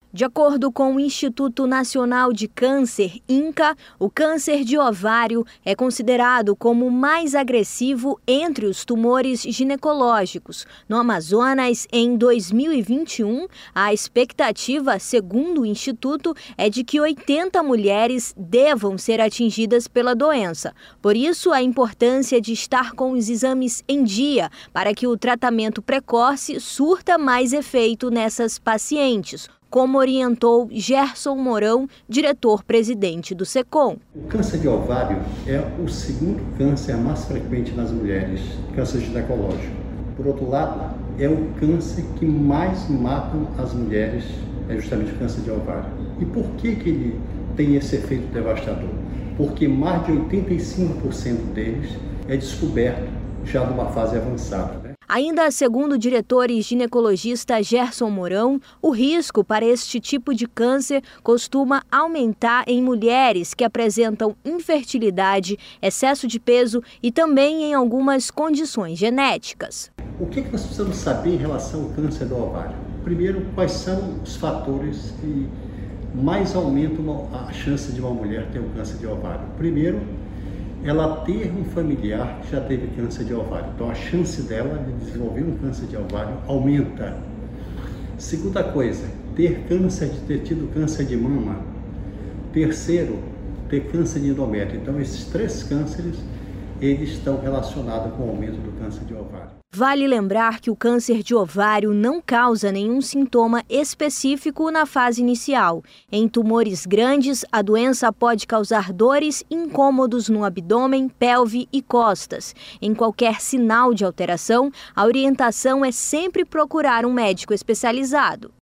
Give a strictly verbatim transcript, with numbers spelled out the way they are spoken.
De acordo com o Instituto Nacional de Câncer, INCA, o câncer de ovário é considerado como o mais agressivo entre os tumores ginecológicos. No Amazonas, em dois mil e vinte e um, a expectativa, segundo o Instituto, é de que oitenta mulheres devam ser atingidas pela doença. Por isso, a importância de estar com os exames em dia, para que o tratamento precoce surta mais efeito nessas pacientes, como orientou Gerson Mourão, diretor-presidente do SECOM. O câncer de ovário é o segundo câncer mais frequente nas mulheres, câncer ginecológico. Por outro lado, é o câncer que mais mata as mulheres, é justamente o câncer de ovário. E por que que ele tem esse efeito devastador? Porque mais de oitenta e cinco por cento deles é descoberto já numa fase avançada, né? Ainda segundo o diretor e ginecologista Gerson Mourão, o risco para este tipo de câncer costuma aumentar em mulheres que apresentam infertilidade, excesso de peso e também em algumas condições genéticas. O que nós precisamos saber em relação ao câncer do ovário? Primeiro, quais são os fatores que mais aumentam a chance de uma mulher ter um câncer de ovário? Primeiro, ela ter um familiar que já teve câncer de ovário. Então, a chance dela de desenvolver um câncer de ovário aumenta. Segunda coisa, ter câncer, de ter tido câncer de mama. Terceiro, ter câncer de endométrio. Então, esses três cânceres, eles estão relacionados com o aumento do câncer de ovário. Vale lembrar que o câncer de ovário não causa nenhum sintoma específico na fase inicial. Em tumores grandes, a doença pode causar dores e incômodos no abdômen, pelve e costas. Em qualquer sinal de alteração, a orientação é sempre procurar um médico especializado.